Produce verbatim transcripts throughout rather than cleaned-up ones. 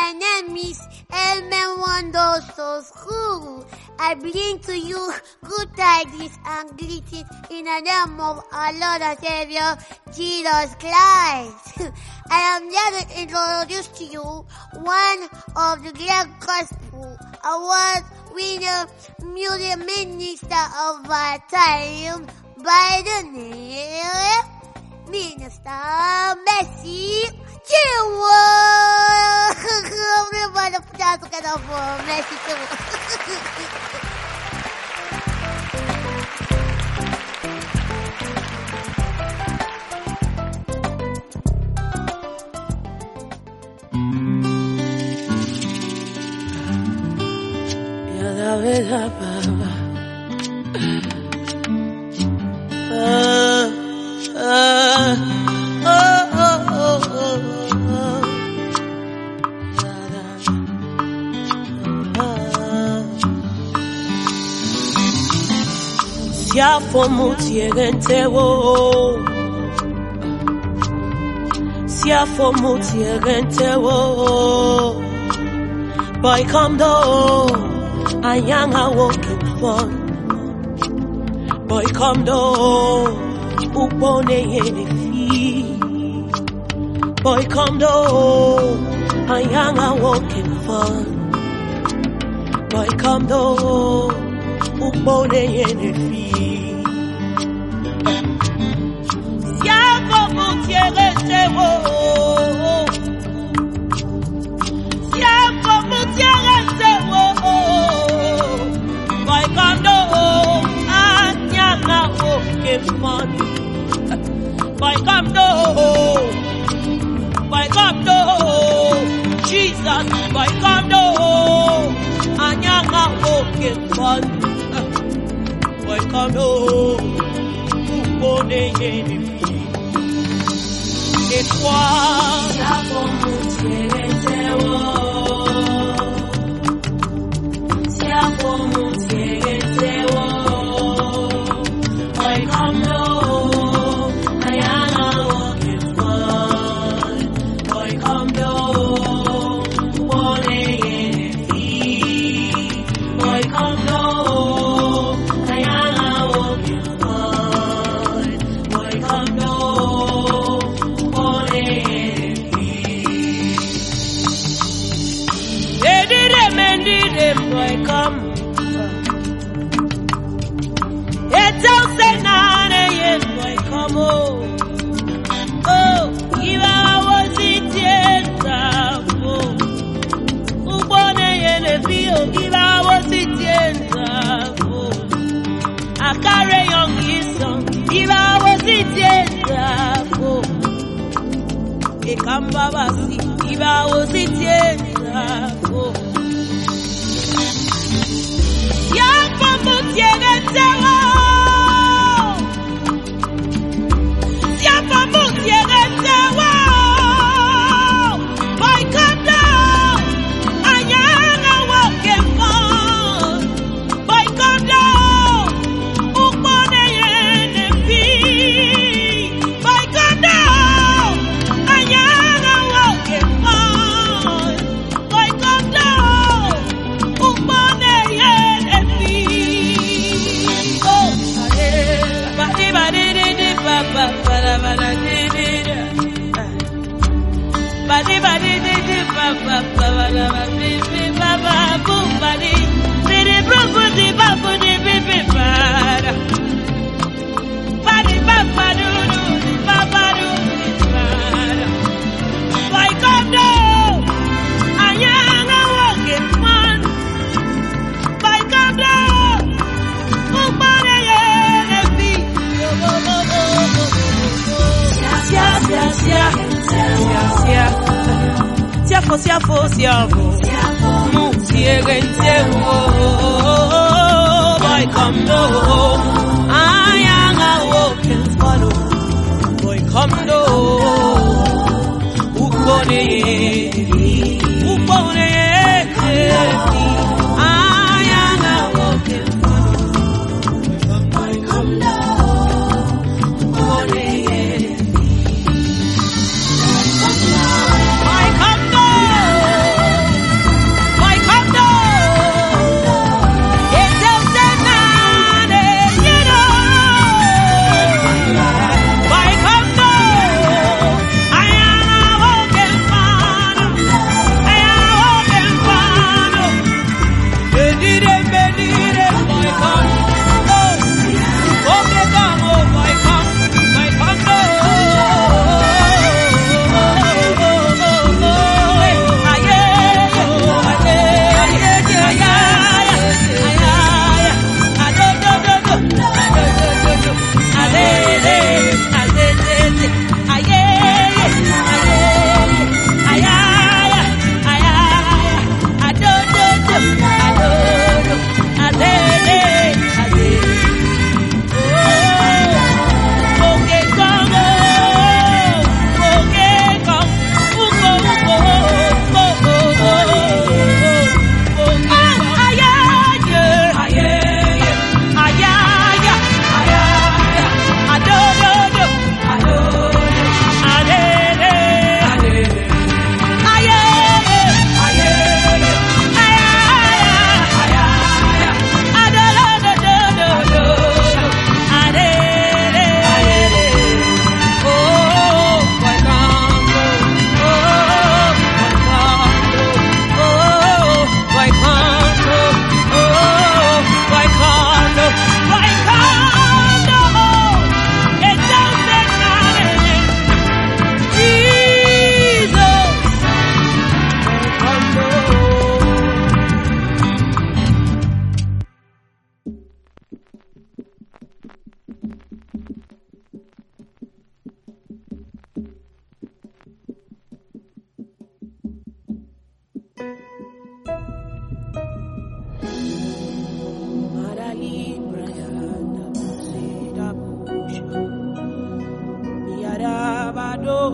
My name is Elmen Wondersos, who I bring to you good tidings and greetings in the name of our Lord and Savior, Jesus Christ. I am here to introduce to you one of the great gospel award winner music minister of our time by the name Minister Mercy Chinwo. Everybody put out together for Mercy Chinwo. Siafo mutierentewo, siafo mutierentewo. Boy, come do, ayanga walking fun. Boy, come do, upone yenefi. Boy, come do, ayanga walking fun. Boy, come do, upone yenefi. Siafo mutierentewo, siafo mutierentewo. Boy, come do, anyanga walking fun. Boy, come do, boy, come do, Jesus. Boy, come do, anyanga walking fun. Boy, come do, upone yenefi. Et toi, siafo mutierentewo, siafo mutierentewo. Boy, come do, ayanga walking fun. Boy, come do, upone yenefi. Boy, come do, ayanga walking fun. Boy, come do, upone yenefi. They did it, man, did it, boy, come. It don't say none, yeah, boy, come on. Oh, if I was it, yes, oh, upone yenefi, oh, if I was it, yes, oh, I carry on his song, if I was it, yes, oh, I come baba see, if I was it, yes, oh, siafo mutierentewo, siafo mutierentewo. Boy, come down, anyanga walking fun. Boy, come down, upone yenefi. Boy, come down, anyanga walking fun. Boy, come down, upone yenefi. Oh, badi badi di di ba ba ba da ba da di di da. Badi badi di di ba ba ba ba da ba di di ba ba boom badi. Di di bro bro di ba bro di bi bi ba da. Badi ba ba do do di ba ba do di ba da. Boy, come down, anyanga walking fun. Boy, come down, upone yenefi. Sia sia sia sia sia. Siafo siafo siafo mutierentewo. Boy, come do, ayanga walking fun. Boy, come do, upone yenefi, upone yenefi. Ayanga walking fun. Boy, come do, upone yenefi. Boy, come do.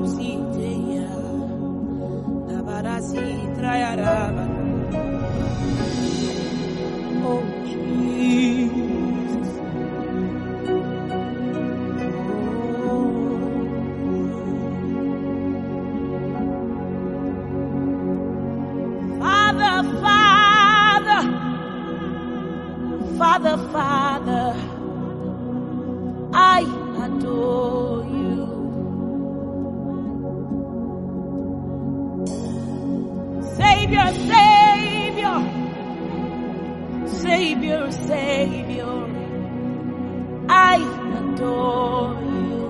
Siteya, Nabarasi Trayaraba. Oh Jesus. Father, Father, Father, Father, I adore you. Savior, Savior, Savior, Savior, I adore you.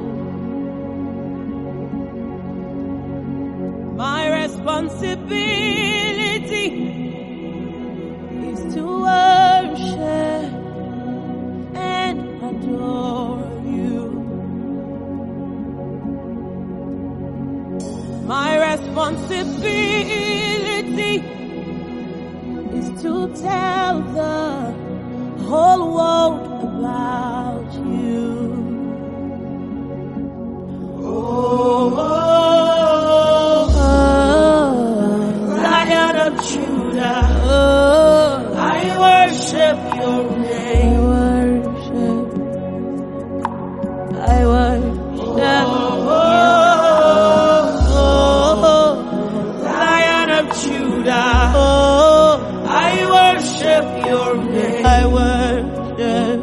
My responsibility is to worship and adore you. My responsibility is to tell the whole world about you. Oh, oh, oh, Lion of Judah, oh, I worship your name. I worship, I worship. Oh, oh, oh, Lion of Judah, oh, I worship your name. I worship,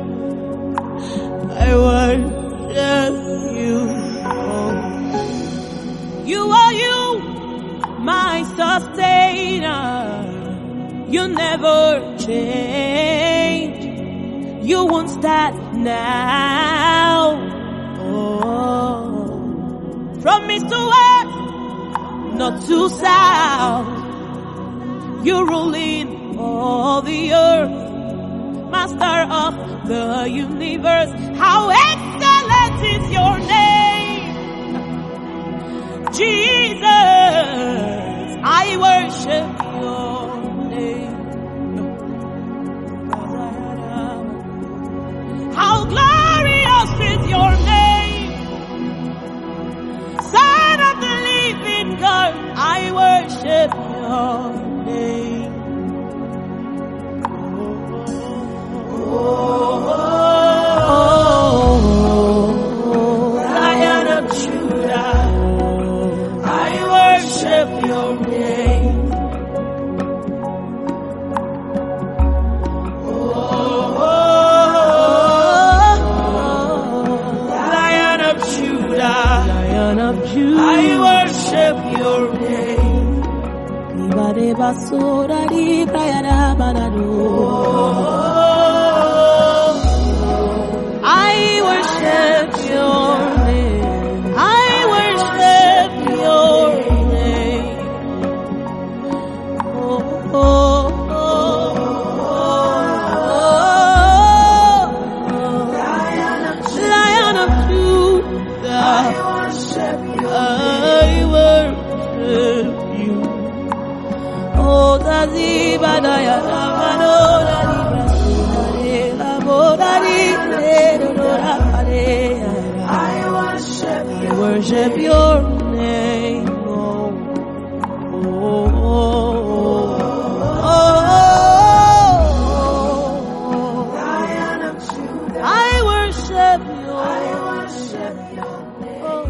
I worship you. Oh. You are you, my sustainer. You never change. You won't start now. Oh. From east to west, not to south, you rule in all the earth. Master of the universe, how excellent is your name, Jesus. I worship your name. How glorious is your name, Son of the living God. I worship your name. Oh, oh, oh, Lion of Judah, I worship your name. Oh, Lion of Judah, Lion of Judah, I worship your name. I worship your name. I worship your name. Oh, oh, oh, oh, oh. Lion of Judah, I worship you. I worship you. Oh, Zazibadaya, Manora, I worship you. Worship your name. Oh, oh, oh, oh, Lion of Judah, I worship you. I worship your name.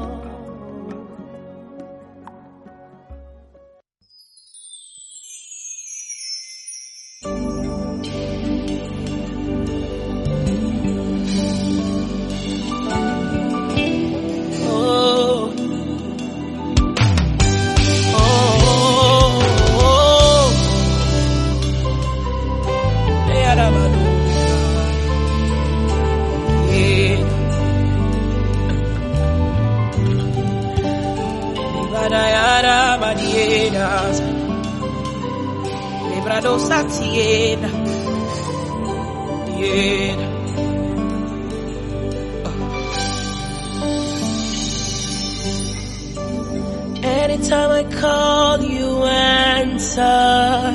Anytime I call, you answer.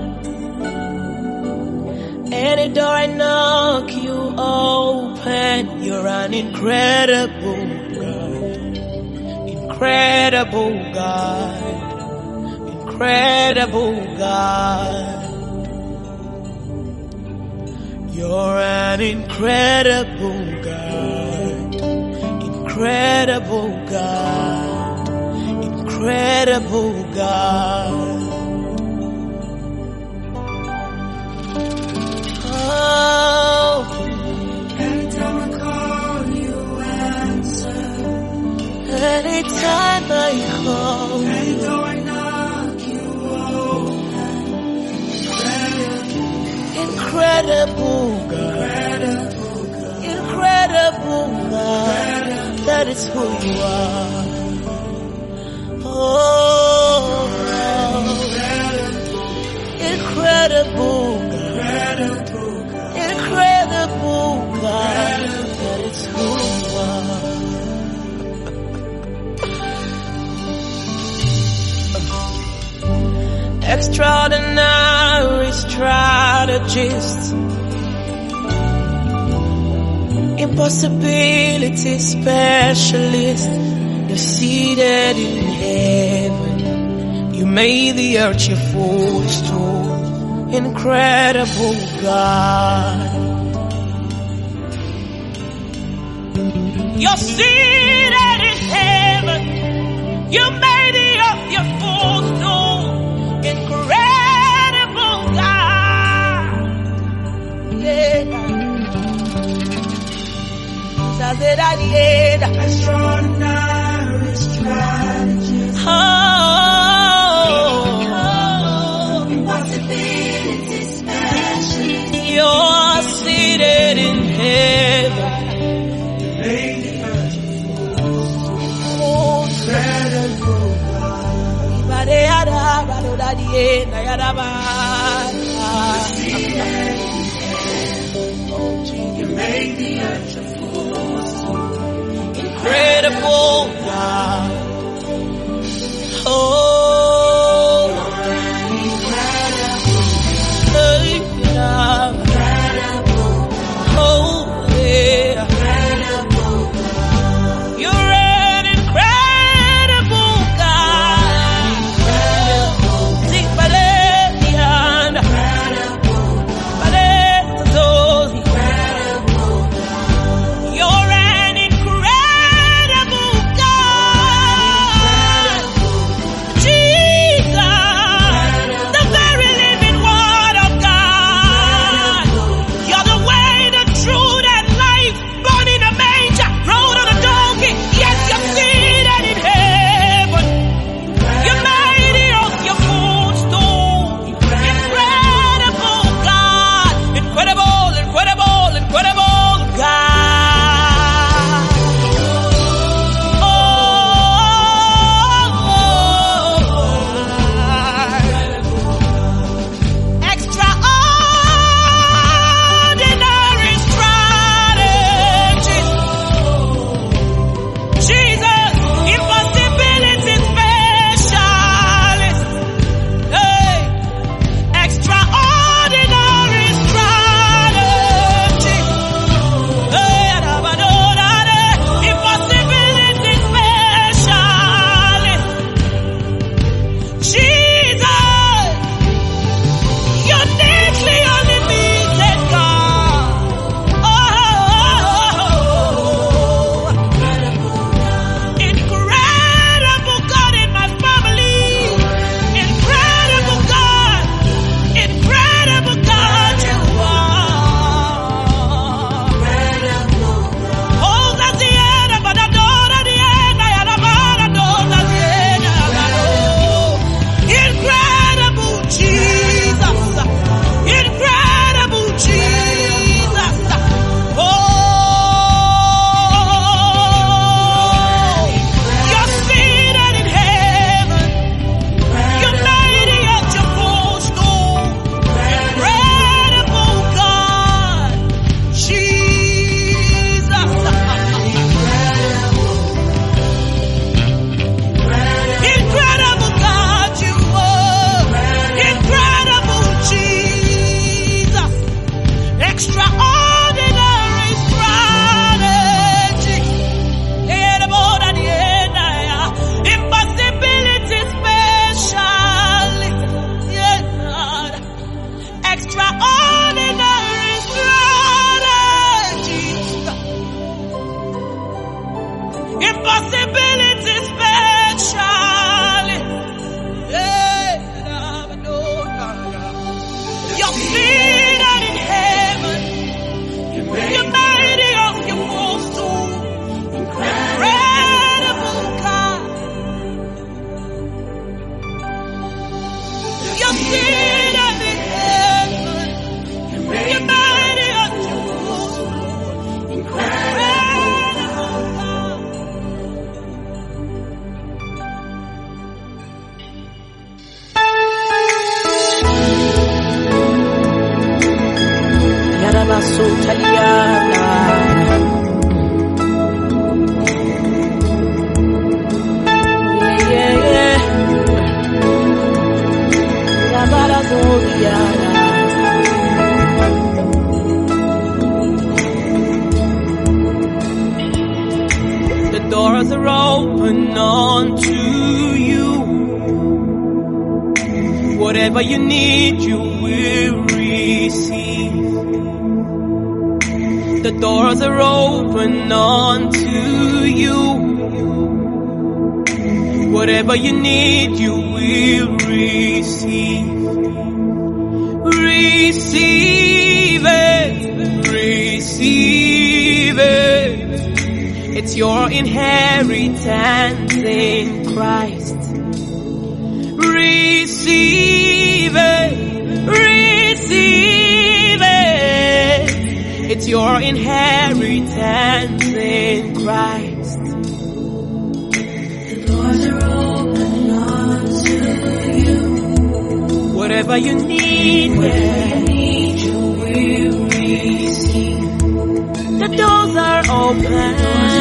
Any door I knock, you open. You're an incredible God. incredible God, incredible God. You're an incredible God, incredible God, incredible God. Oh, anytime I call you answer, anytime I call, anytime I knock you open. Incredible God, incredible God, that is who you are. Oh, incredible God, incredible God, that is who you are. Extraordinary strategist, impossibility specialist, you're seated in heaven. You made the earth your footstool. Incredible God, you're seated in heaven. You made the earth your footstool. Incredible God, yeah. Extraordinary strategist. Oh, oh, impossibility specialist. You're seated in heaven. Oh, incredible God. You made the earth your footstool. Incredible God. Oh, incredible God. Oh, yeah. You're an incredible God. Sing Valerian. impossibilities specially. Yeah, you're seated in heaven. You're mighty of your most incredible God. You're seated in heaven. You're mighty of your most incredible God. Yarabaso Taliana. Yeah, yeah, yeah. Yabarazo Yana. The doors are open unto you. Whatever you need, you will receive. The doors are open unto you. Whatever you need, you will receive. Receive it. Receive it. It's your inheritance in Christ. Receive it. Receive it. It's your inheritance in Christ. The doors are open unto you. Whatever you need, whatever you need, you will receive. The doors are open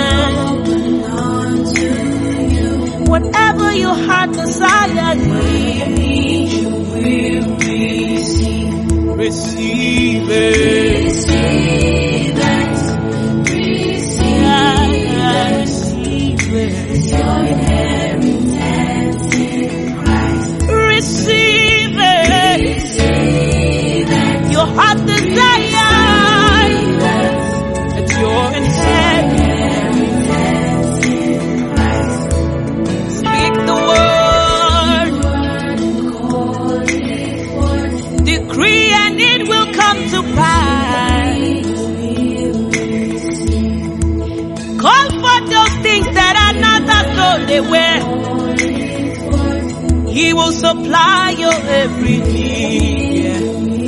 unto you. Whatever your heart desires, whatever you need, you will receive. Receive it. Receive it. Receive it. Receive it. It's your inheritance in Christ. Receive it. Receive it. Your heart desires. It's your inheritance in Christ. Speak the word. Decree and it will come to pass. Call for those things that are not as though they were. He will supply your every need. Yeah.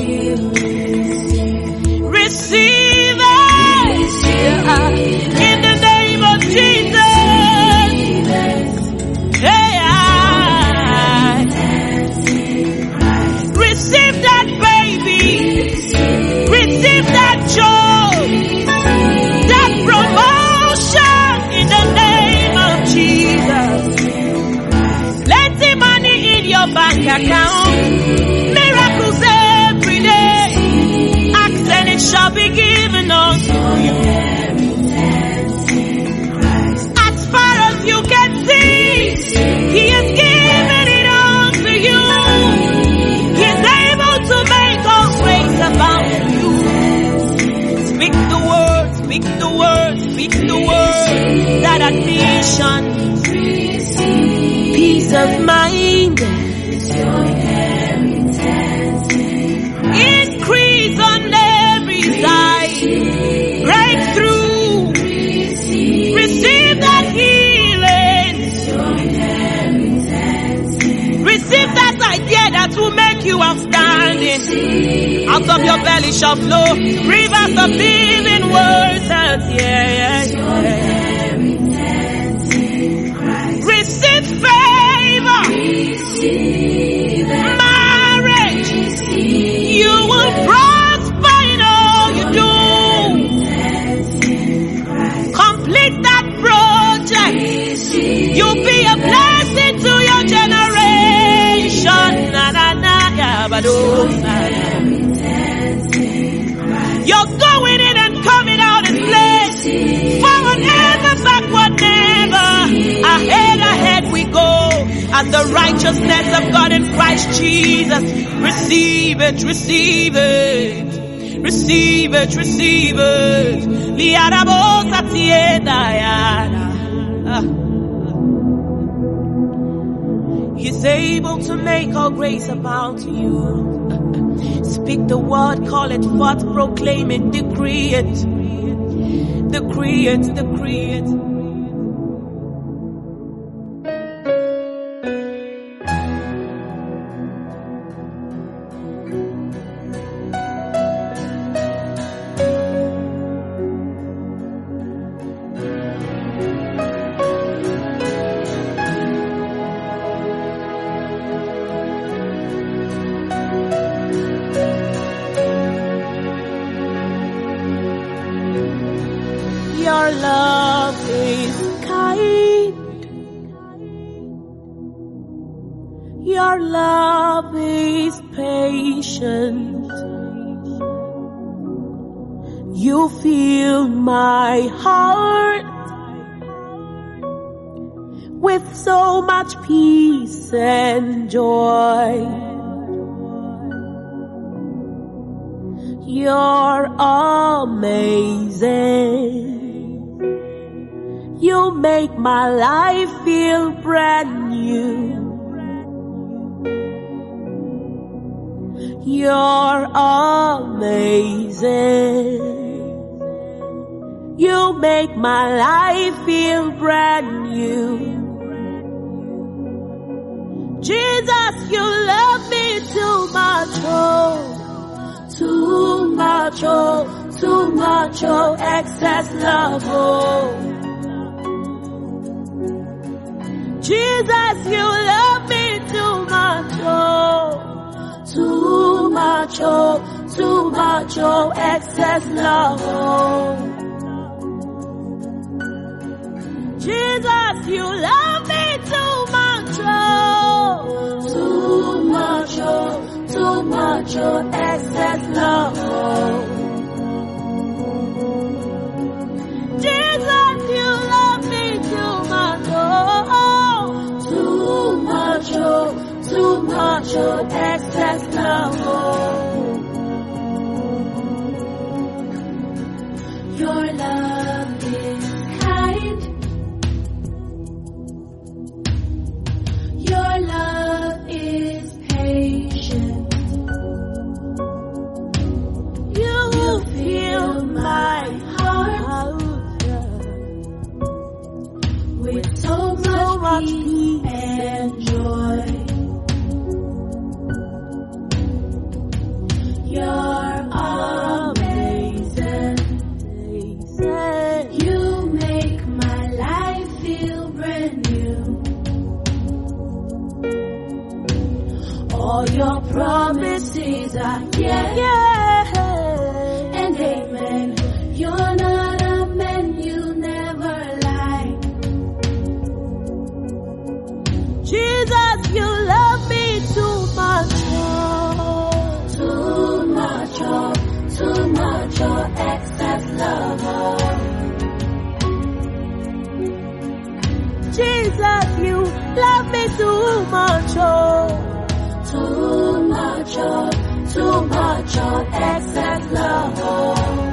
Receive it. Yeah. In the name of Jesus. Hey, I receive that baby. Receive that joy. That promotion in the name of Jesus. Plenty money in your bank account. Miracles every day. Ask and it shall be given unto you. As far as you can see, He has given it unto you. He is able to make all grace abound to you. Speak the word, speak the word, speak the word. That admission, peace of mind, increase on every side, breakthrough, receive that healing, receive that idea that will make you outstanding. Out of your belly shall flow rivers of living waters. Yeah, yeah, yeah. Receive favor, marriage. You will prosper in all you do. Complete that project. You'll be a blessing to your generation. Na, na, na, ya, ba, do, na, na. You're going in and coming out in place. Forward ever, backward never. Ahead, ahead we go. As the righteousness of God in Christ Jesus. Receive it, receive it. Receive it, receive it. Liarabo satieda yana. He's able to make all grace abound to you. Speak the word, call it forth, proclaim it, decree it. Decree it, decree it. Your love is kind. Your love is patient. You fill my heart with so much peace and joy. You're amazing. You make my life feel brand new. You're amazing. You make my life feel brand new. Jesus, you love me too much, oh. Too much, oh, too much, oh, excess love, oh. Jesus, you love me too much, oh. Too much, oh, too much, oh, excess love, oh. Jesus, you love me too much, oh. Too much, oh. Too much, oh, excess love, oh. Jesus, you love me too much, oh. Too much, oh, too much, oh, excess love, oh. Your love is kind. Your love is patient. You fill my heart with so much peace and joy. You're amazing. You make my life feel brand new. All your promises are yes, yeah, and amen. You're not a man, you never lie. Jesus, you love me too much, oh. Too much, oh, too much, oh, excess love, oh. Jesus, you love me too much, oh. Too much, oh, too much, oh, excess love, oh.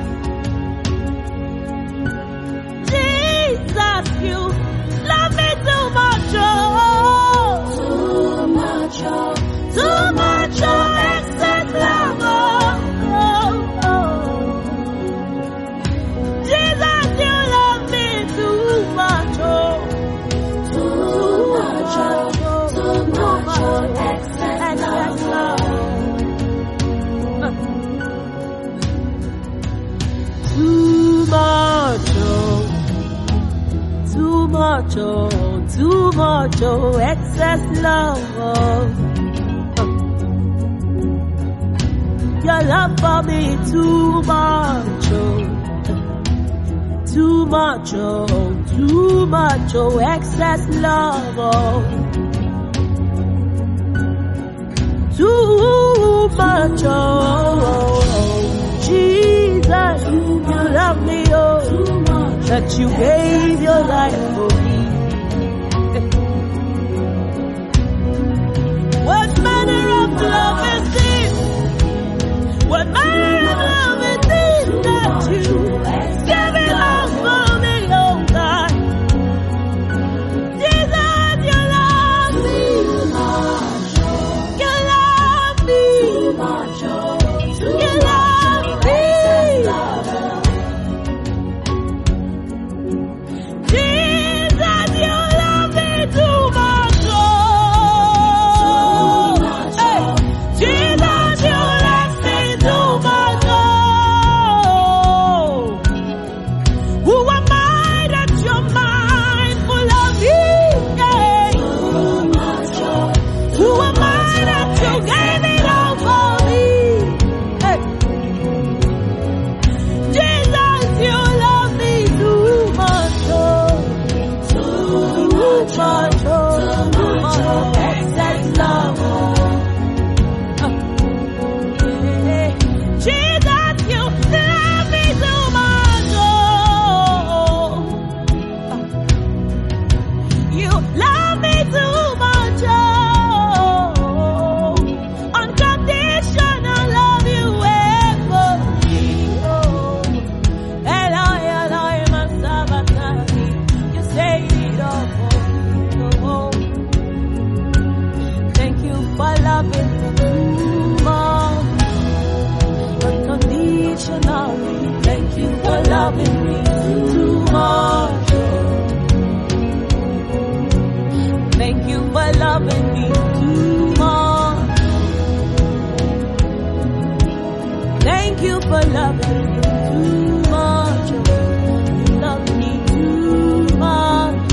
Jesus, you love me too much, oh. Too much, oh, too much, oh, excess love, oh. Oh, oh. Jesus, you love me too much, oh. Too much, oh, too much, oh, excess love. Too much, oh, too much, oh, too much, oh, excess love, oh. Your love for me too much, oh, too much, oh, too much, oh, excess love, oh. Too much, oh, Jesus, you love me, oh, that you gave your life for me. What manner of love is this? What manner of love is this that you give it all for me, oh God? Jesus, you love me too much. Oh, hey. Jesus, you love me too much. Oh, who am I that you're mindful of me? Yeah. Who am I that you gave it all for me? Hey. Jesus, you love me too much. Oh, too much. Oh, too much. Oh, excess love. Oh. Jesus, you love me too much. Oh, you love me too much. Oh, unconditional love you ever me. Oh, Eloi, Eloi, my Sabbath, you saved it all for me. Oh, thank you for loving me too much. Unconditionally, thank you for loving me too much. Thank you for loving me too much. Thank you for loving me too much. You love me too much.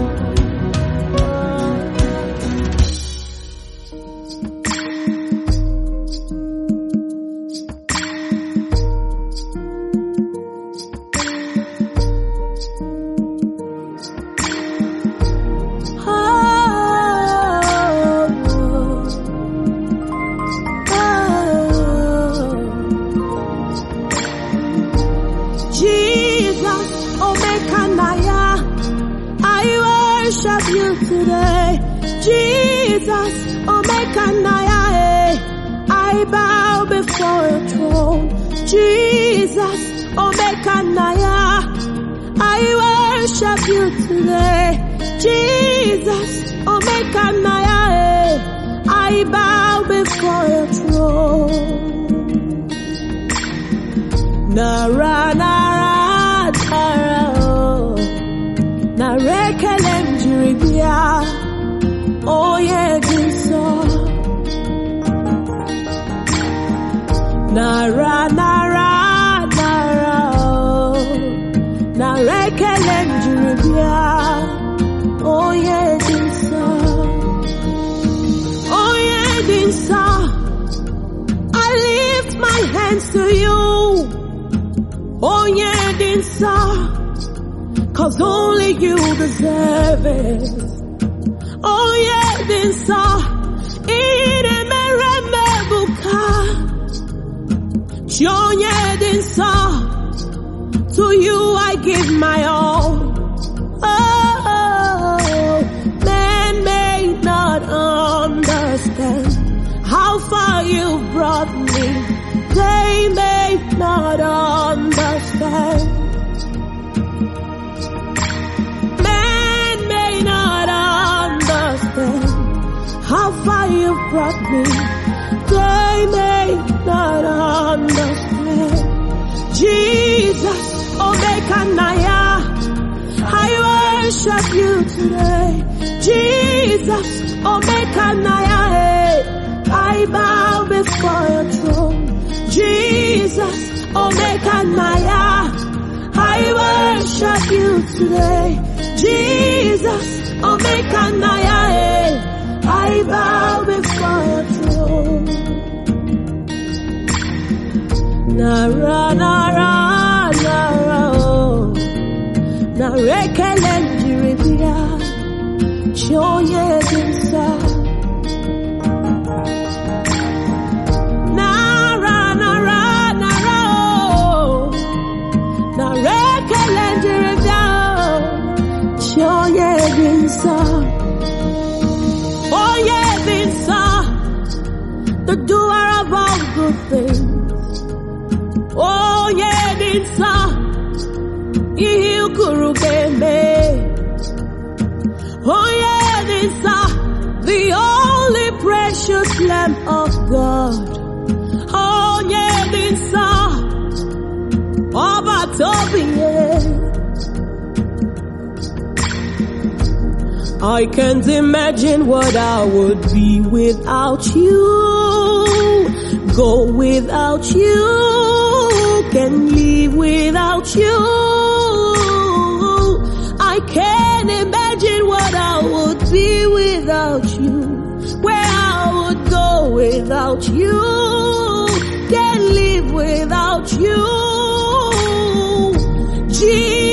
Jesus, Omekanaya, I worship you today. Jesus, Omekanaya, I bow before your throne. Jesus, Omekanaya, I worship you today. Jesus, Omekanaya, I bow before your throne. Nara, nara, nara, oh. Narekelem jiribia, oh yeah, dinso. Nara, nara, nara, oh. Narekelem jiribia, oh yeah, dinso. Oh yeah, dinso. I lift my hands to you. Oh yeah, dinsa, cause only you deserve it. Oh yeah, dinsa, ine meremebuka. Oh yeah, dinsa, to you I give my all. Oh, men may not understand how far you brought me. They may not understand. Man may not understand how far you brought me. They may not understand. Jesus, Omekanaya, I worship you today. Jesus, Omekanaya, I bow before your throne. Jesus, Omekanaya, I worship you today. Jesus, Omekanaya, I bow before your throne. Nara, nara, nara, oh. Narekelem jiribia, shoye dinsa. Oh yeah, Vinsa. Oh yeah, Vinsa. The doer of all good things. Oh yeah, Vinsa. You could Oh yeah, Vinsa. The only precious Lamb of God. Oh yeah, Vinsa. Oh, but oh, yeah. I can't imagine what I would be without you. Go without you, can live without you. I can't imagine what I would be without you. Where I would go without you, can't live without you. Jesus.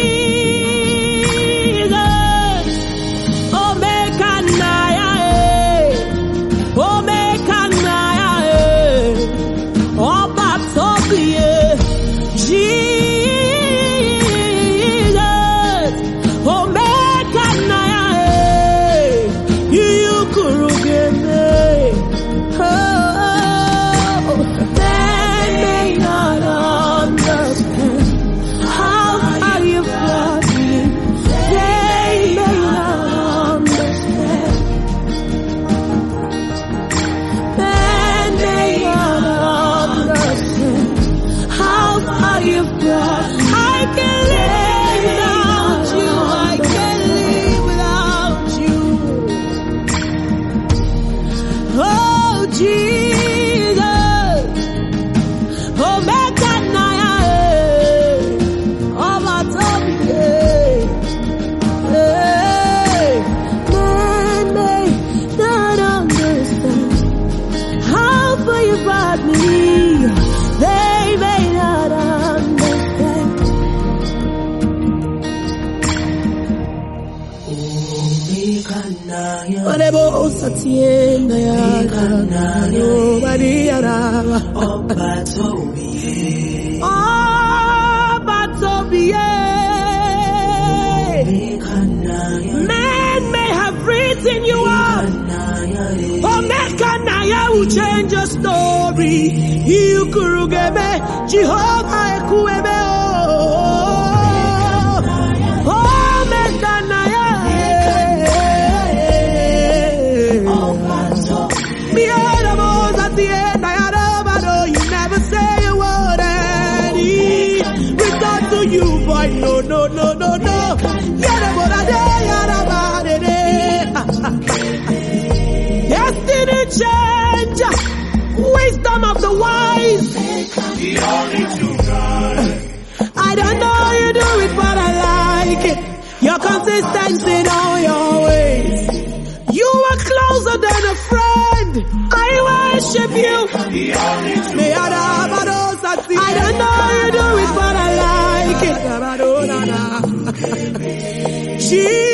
Men may have written you up, but Mekanaya will change your story. You kurugeme, Jehovah ekueme oh, oh Mekanaya. Behold the most at the end, I had over, you never say a word, and he returned to you, boy. No, no, no, no, no. Destiny change, wisdom of the wise. I don't know how you do it, but I like it. Your consistency in all your ways. You are closer than a friend. I worship you. I don't know how you do it, but I like it. Jesus.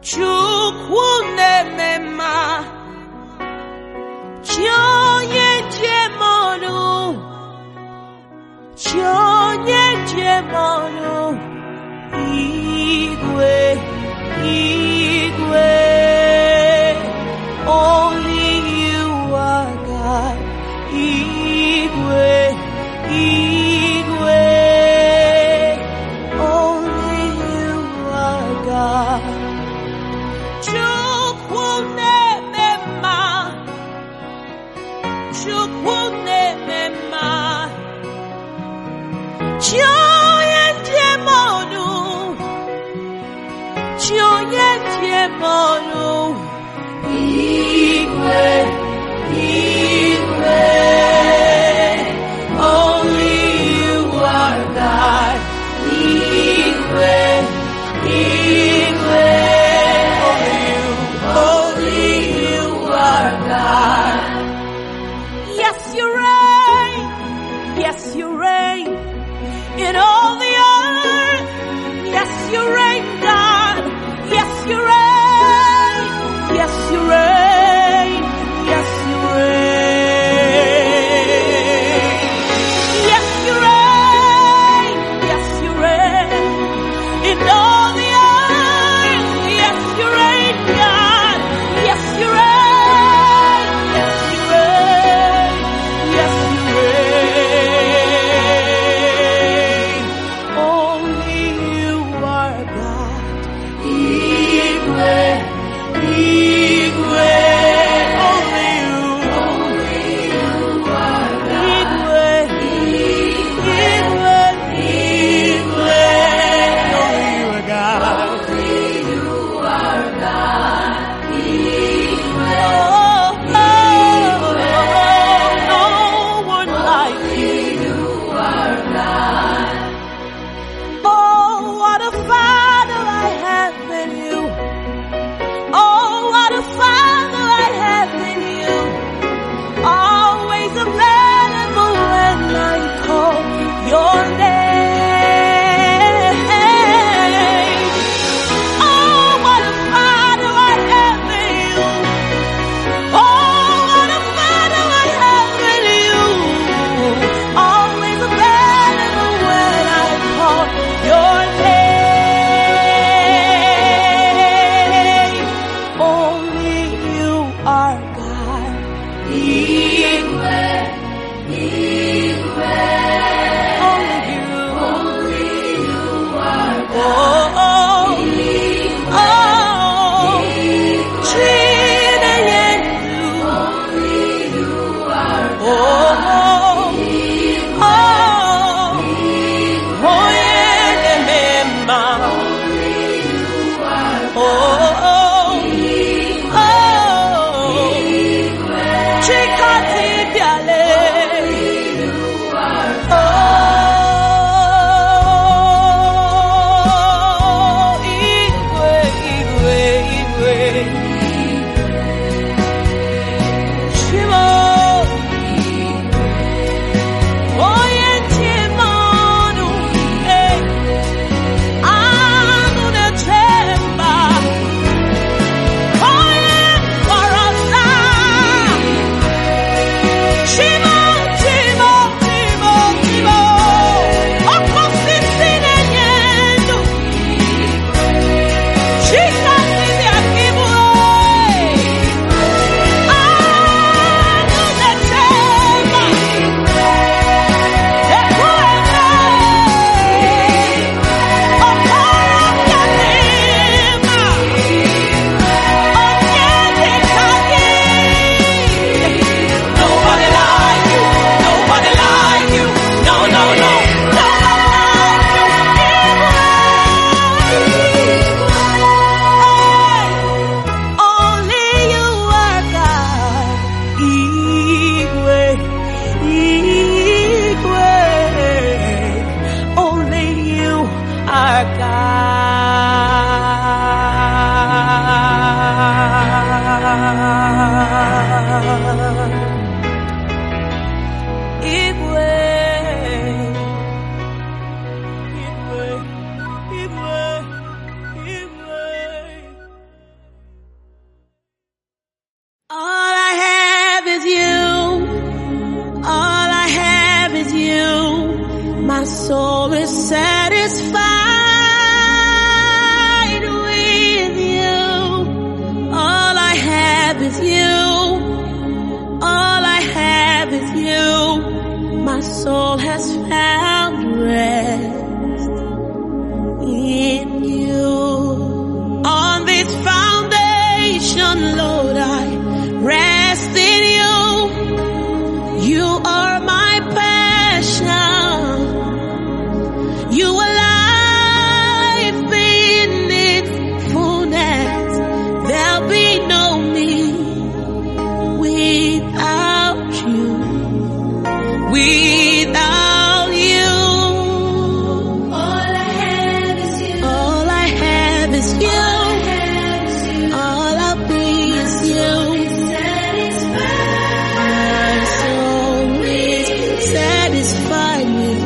Chukwu na-emema, chi onye njem ọnụ, chi onye njem ọnụ, igwe, igwe, only you are God, igwe, igwe, only you are God. Chukwu na-emema, Chukwu na-emema, chi onye njem ọnụ, chi onye njem ọnụ, igwe, igwe, only you are God, igwe, igwe. Yes, you reign. Yes, you reign in all the earth. Yes, you reign, God. Yes, you reign. Yes, you reign. Yes, you reign. Yes, you reign. Yes, you reign in all the earth. Yes, you reign, God. Yes, you reign. is satisfied with you. All I have is you. All I have is you. My soul has found rest in you. On this foundation, Lord, I rest in you. You are my passion. You are life in its fullness. There'll be no me without you. Without you. All I have is you. All I have is you. All I'll be is you. My soul is satisfied with you.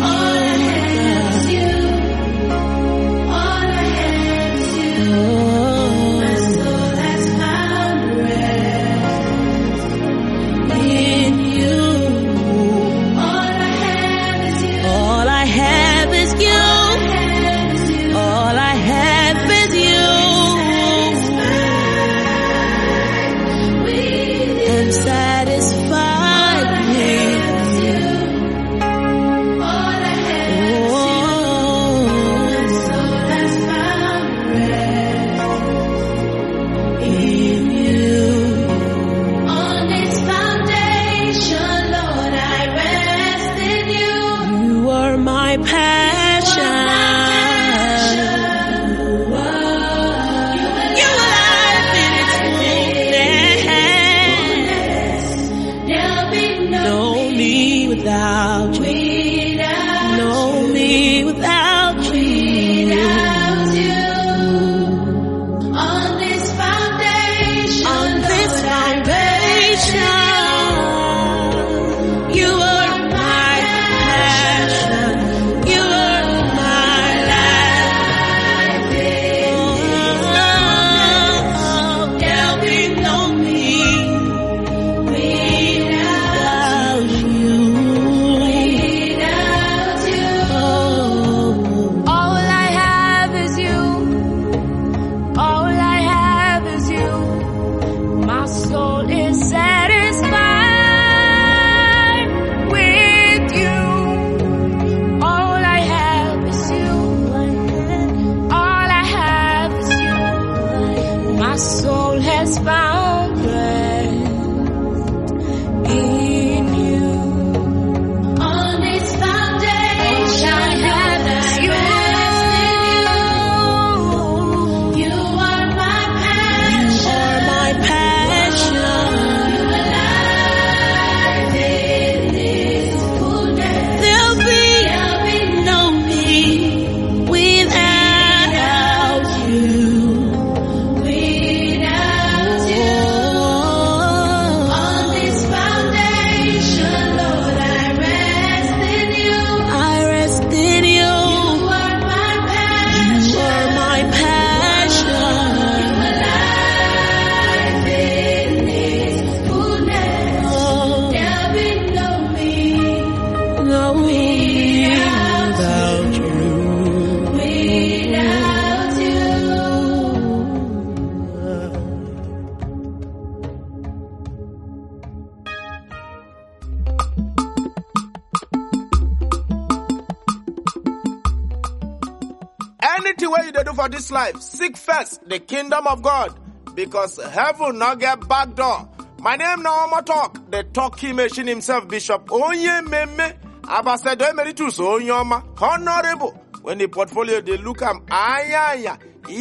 Anything way you do for this life, seek first the kingdom of God, because heaven not get back door. My name now Omo Talk, the talking machine himself, Bishop Onye Meme, Ambassador Emeritus Onyoma, Honorable. When the portfolio they look am ayaya,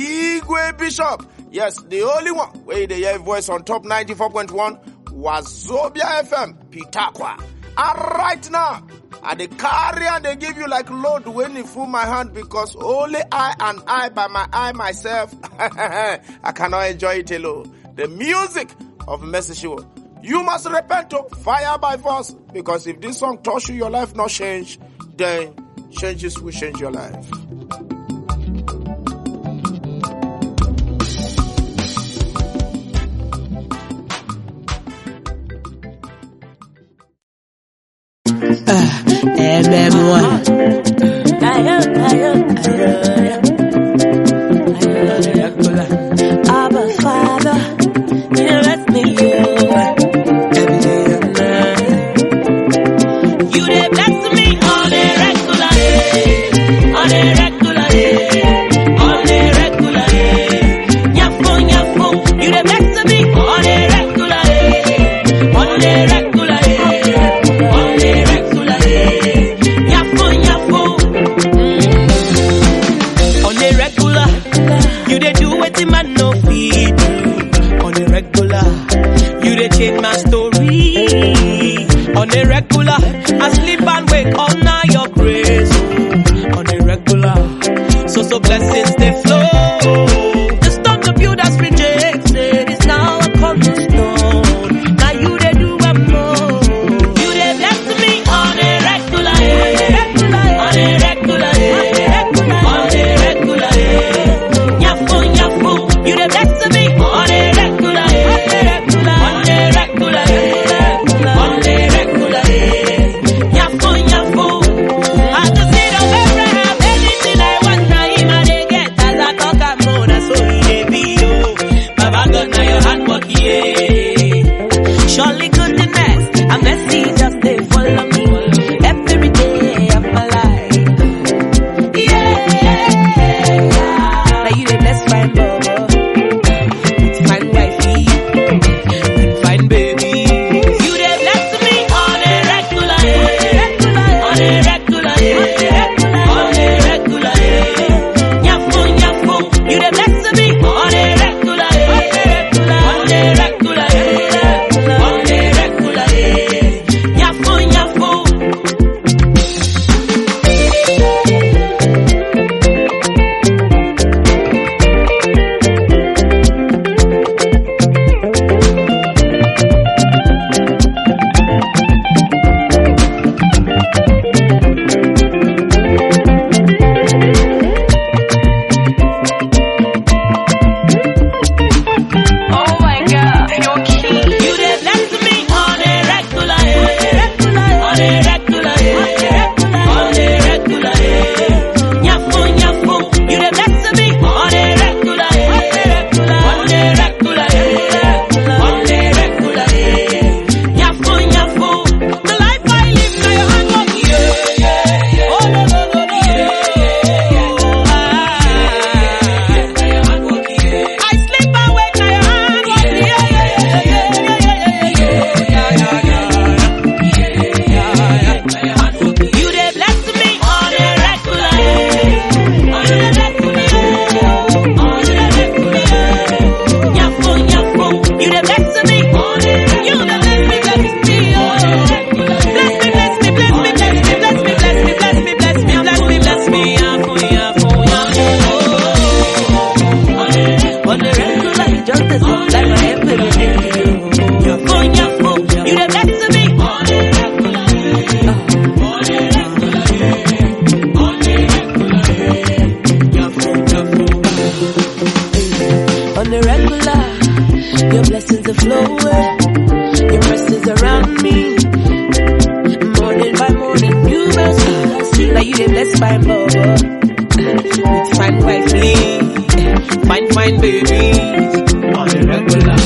Igwe Bishop. Yes, the only one where they hear voice on top ninety-four point one was Zobia F M, Pitakwa. And right now, I they carry and they give you like load when you fool my hand, because only I and I by my eye myself, I cannot enjoy it alone. The music of Mercy Show. You must repent to fire by force, because if this song touch you, your life not change, then changes will change your life. M M one. felt this like my head with a thing. Your phone, your phone, you the best to me. On the regular, your blessings are flowing, your presence around me. Morning by morning, you mercy, like you the blessed by Baba. With fine wifely, fine fine babies, on the regular.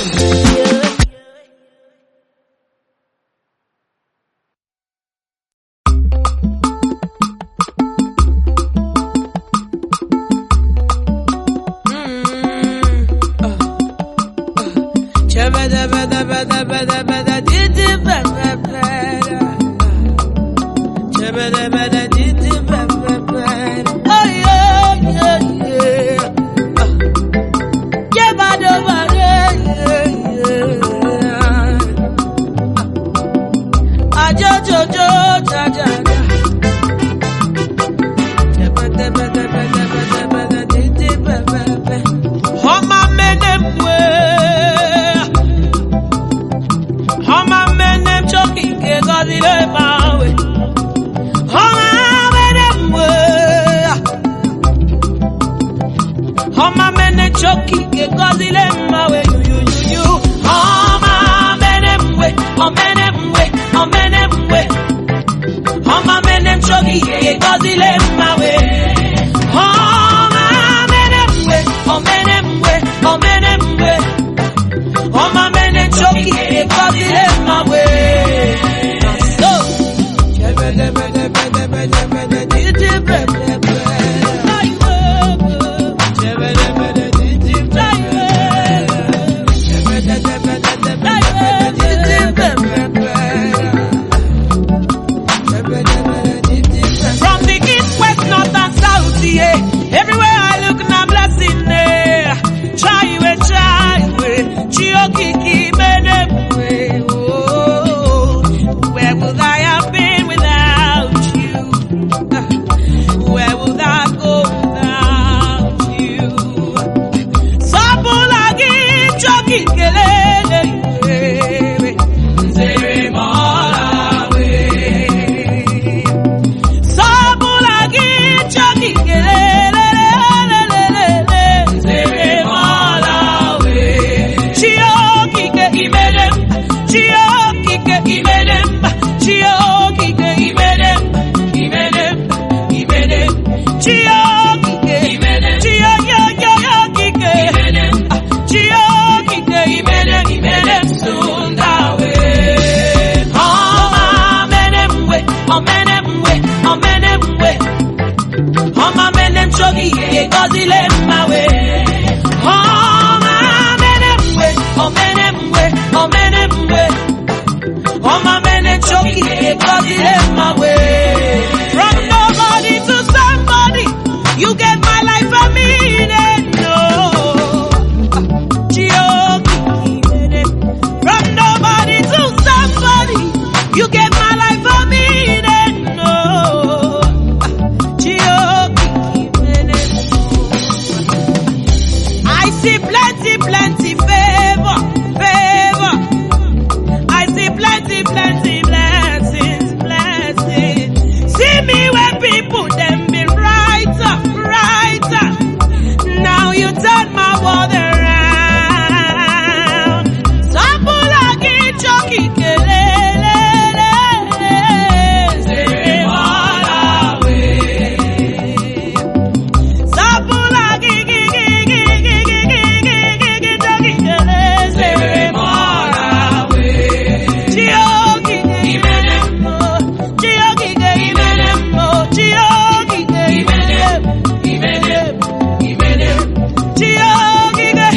Gigi,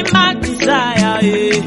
my desire. Eh.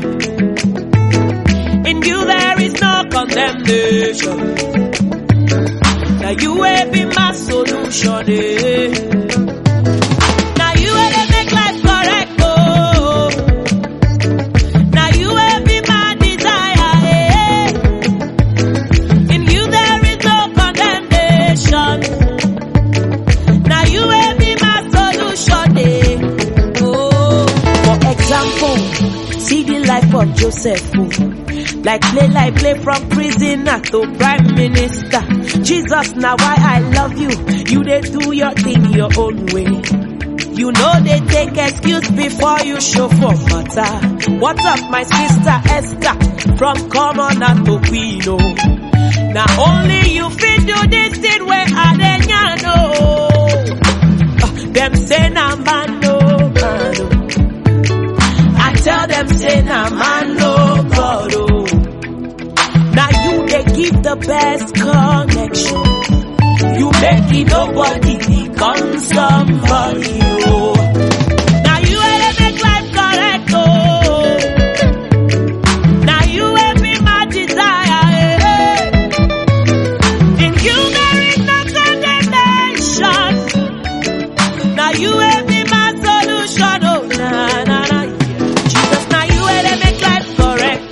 In you there is no condemnation. Now you will be my solution. Eh. Now you will make life correct. Oh. Now you will be my desire. Eh. In you there is no condemnation. Now you will be my solution. Eh. Oh. For example, see the life of Joseph. Oh. Like play, like play from prisoner to prime minister. Jesus, now why I love you. You they do your thing your own way. You know they take excuse before you show for matter. What's up, my sister Esther? From commoner to queen, oh. Now only you fit do this thing where I didn't know. Uh, them say na man no man, oh. I tell them say na man no God, oh. Now you they give the best connection. You make it nobody become somebody. Oh. Now you will make life correct. Oh. Now you will be my desire. Eh. In you there is no condemnation. Now you will be my solution. Oh, nah, nah, nah. Jesus, now you will make life correct.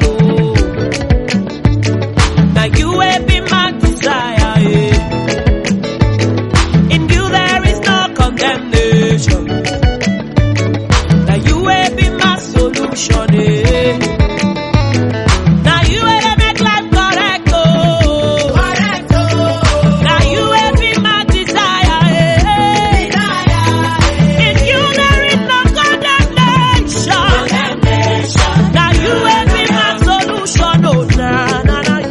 You will be my desire. Eh. In you there is no condemnation. Now you will be my solution. Eh. Now you will make life correct. Oh. Correct. Oh. Now you will be my desire. Eh. In you there is no condemnation. condemnation. Now you will be my solution. Oh, nah, nah, nah.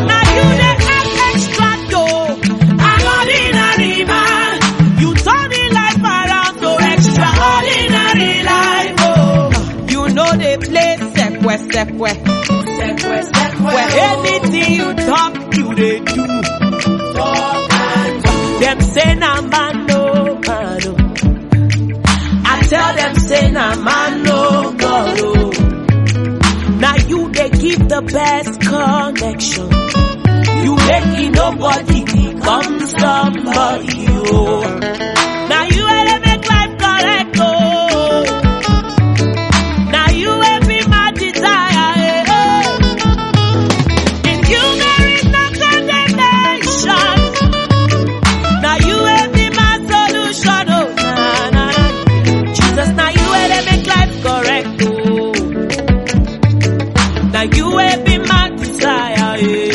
Sekwe, sekwe, sekwe. Where anything you talk, you they do. Talk and do. Them say na man no man. Oh. I tell them say na man no God. Oh. Now you they give the best connection. You make it nobody become somebody. Oh. Now you will make life correct. Oh. You will be my desire. Eh.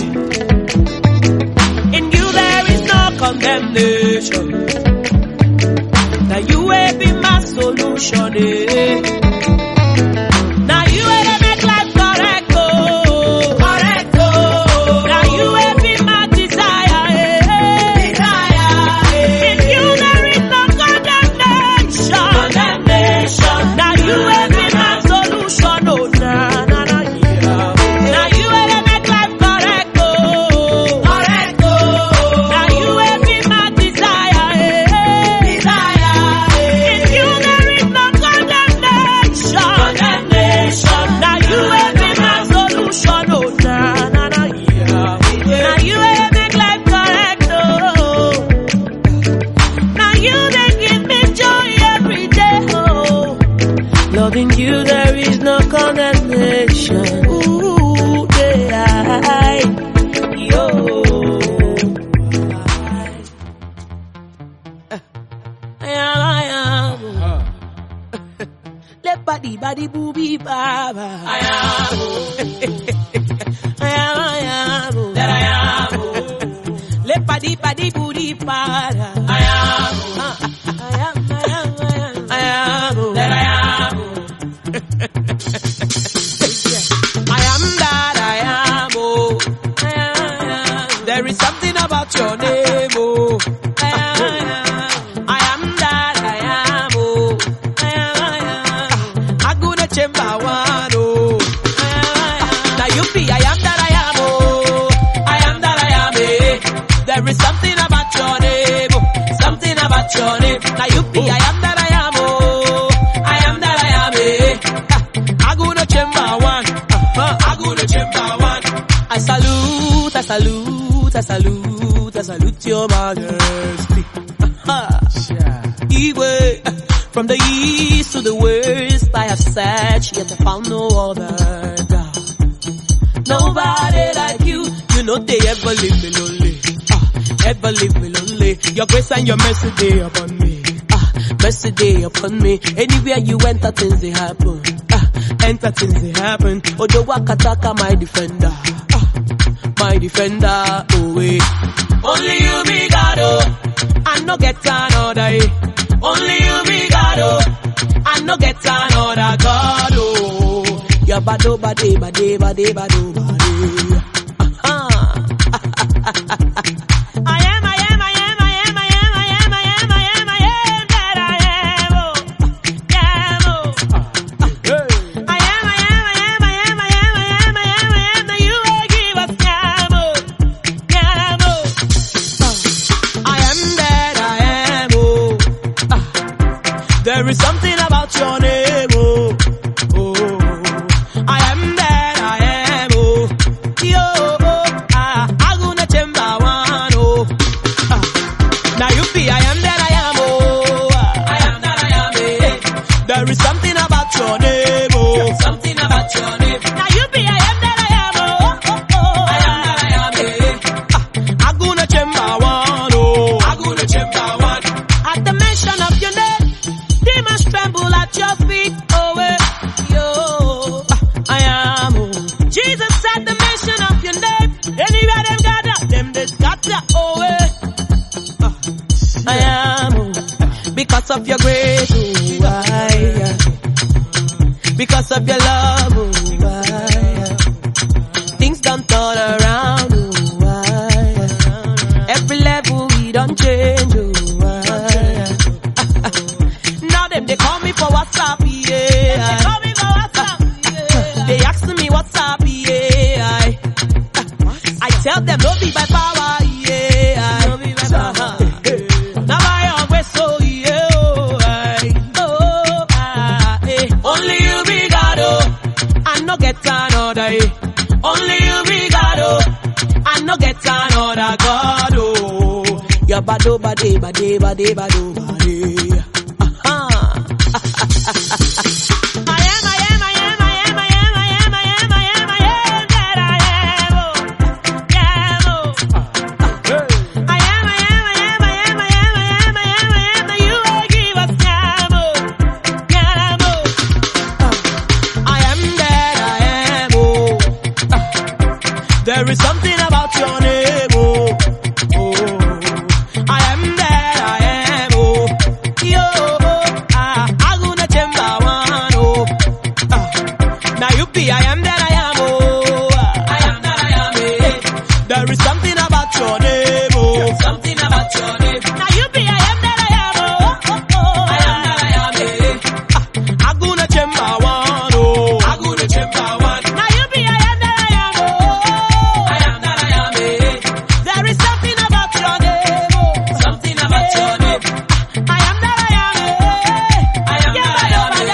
In you there is no condemnation. Now you will be my solution. Eh. Now you will make life correct. Oh. Correct. Oh. Now you will be my desire. Eh. Desire. Eh. In you there is no condemnation. Condemnation. Now you will be my solution. Oh, nah. In you there is no condemnation. Ooh, yeah, yo. I am, I am. Let body, body, booby, baba. I am. I am, I am. That I am. Let body, body, booty, baba. I am. I am, I am, I am. I am. That I am. I am that I am, oh. There is something about your name, oh. I am that I am, oh. I go to chamber one, oh. Now you be, I am that I am, oh. I am that I am, eh. There is something about your name, oh. Something about your name. Now you be, I am that I am, oh. I am that I am, eh. chamber one. Uh-huh. I go to chamber one. I salute, I salute, I salute, I salute your majesty. Uh-huh. Iwe, from the east to the west, I have searched, yet I found no other God. Nobody like you, you know they ever leave me lonely. Ah, ever leave me lonely. Your grace and your mercy day upon me. Ah, mercy day upon me. Anywhere you enter, things they happen. Ah, enter things they happen. Odo Wakataka, my defender. Ah, my defender. Oh wait, only you be God. Oh, I no get another. Eh. Only you be God. Oh, I no get another God. Oh, ya bado bade bade bade bado bade. I am, I am, I am, I am, I am, I am, I am, I am, I am that I am. Oh, yeah, oh. I am, I am, I am, I am, I am, I am, I am, I am that you will give us. Yeah, oh, yeah, oh. I am that I am. Oh, there is something about your name. Oh, oh. I am that I am. Oh, yo. Now you be, I am that I am, oh. I am that I am, eh. There is something about your name, oh. Something about your name. Now you be, I am that I am, oh. oh, oh. I am that I am, eh. I go to chamber one, oh. I go to chamber one. At the mention of your name, demons tremble at your feet, oh, eh. Yo, I am, oh. Jesus at the mention of your name, anywhere them gather, them they scatter, oh, eh. I am, oh, because of your grace, oh, I, because of your love, oh, I, things don't turn around, oh, I, every level we don't change, oh, I, now them they call me for WhatsApp, yeah, they call me for WhatsApp, yeah, they ask me what's up, yeah, I, I tell them don't be by power, yeah, don't be by power. Now I always so yeah, oh, I, oh, ah, eh. Only you be God, oh, I no get another, eh. Only you be God, oh, I no get another God, oh. Ya bado bade bade bade bado bade. Aha. I am, I am, I am, I am, I am, I am, I am, I am, I am that I am, oh, yeah, oh. I am, I am, I am, I am, I am, I am, I am, I am that you will give us, yeah, oh, yeah, oh. I am that I am, oh. There is something about your name, oh, oh. I am that I am, oh, yo, ah, I go to chamber one, oh, ah. Now you be, I am that I am, oh, I am that I am, eh. There is something about your name, oh, something about your name. Now you be, I am that I am, oh, oh, oh. I am that I am, eh. Ah, I go to chamber one, oh, I go to chamber one. Now you be, I am that I am, oh, I am that I am, eh. There is something about your name, oh, something about your name. I am that I am, eh. I am that I am, eh.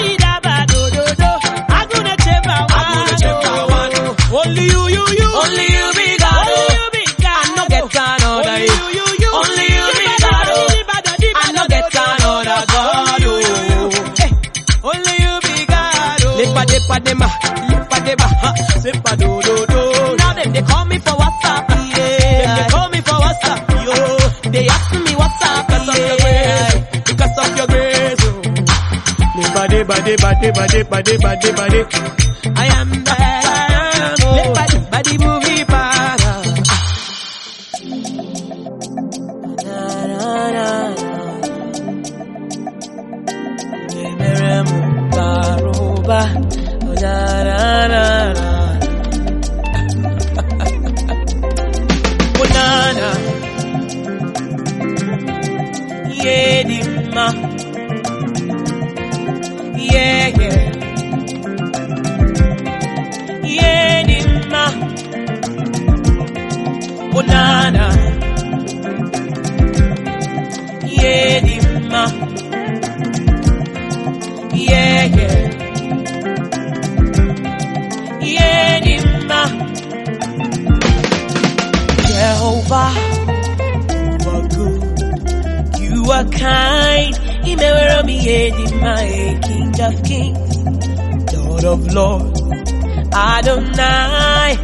I go to chamber one, I go to chamber one. Only you, you, you, only you be God, only you be God. I no get another, only you, you, you, only you be God, oh. I no get another God, oh. Hey, only you be God, oh. Lepa depa dema, lepa dema, ha, sepa do do do. Now them they call me for WhatsApp, yeah. Them they call me for WhatsApp, yo. They ask me what's up, yeah. Because of your grace, oh. Lepa depa depa depa depa depa depa de. I am that I am, oh. Lepa depa de movie para. Na na na na. Nemeremu baruba. Na na na na. Banana. Yeah, Dima. Yeah, yeah. a kind. King of kings, Lord of lords, Adonai.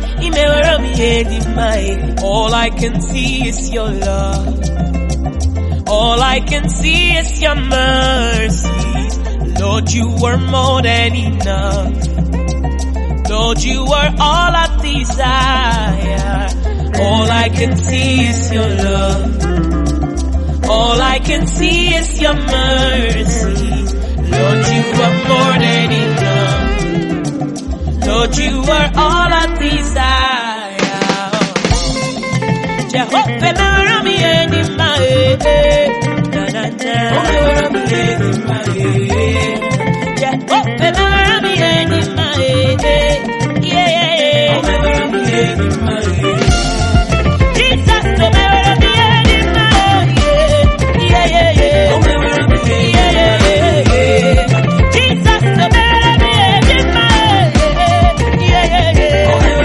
All I can see is your love. All I can see is your mercy. Lord, you were more than enough. Lord, you are all I desire. All I can see is your love. All I can see is your mercy. Lord, you are more than enough. Lord, you are all I desire. Jehovah, never me any my na na na. Jehovah, never me any my yeah yeah yeah. Jesus, never me any my yeah yeah yeah. Jesus, never me any my yeah yeah yeah.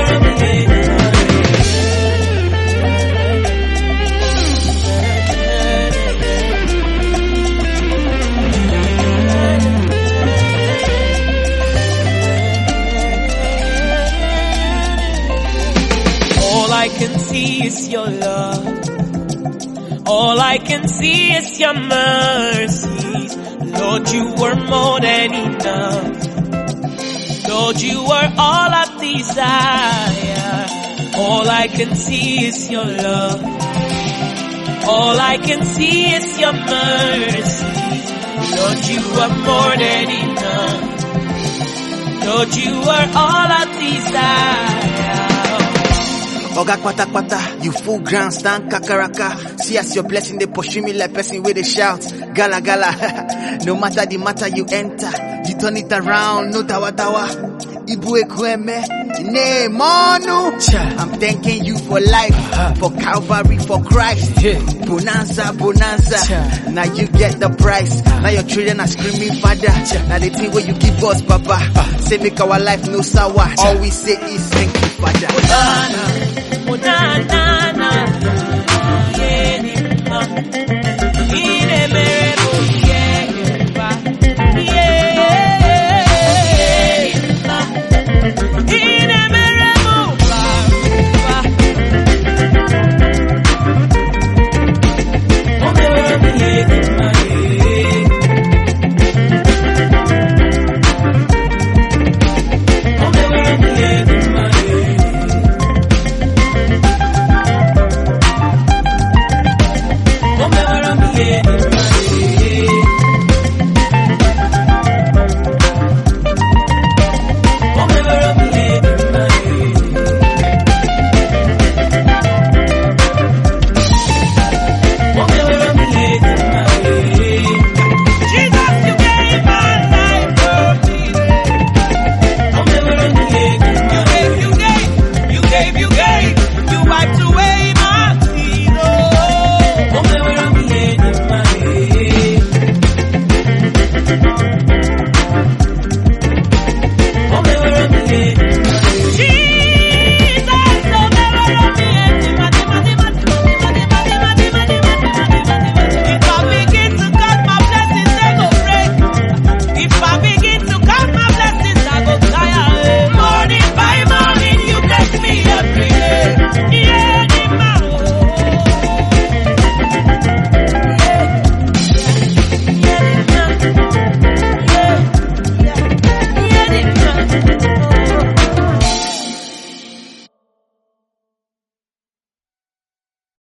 All I can see is your love. All I can see is your mercies. Lord, you were more than enough. Lord, you are all I desire. All I can see is your love. All I can see is your mercies. Lord, you are more than enough. Lord, you are all I desire. Oga kwata kwata, you full ground, stand kakaraka. See as your blessing, they pursue me like person where they shout. Gala gala, no matter the matter you enter, you turn it around, no dawa dawa. Ibu ekweme, ne monu. I'm thanking you for life, for Calvary, for Christ. Bonanza, bonanza, now you get the price. Now your children are screaming, Father. Now the thing where you give us, Papa. Say make our life no sour. All we say is thank you, Father. Oh, na, na, na. Yeah,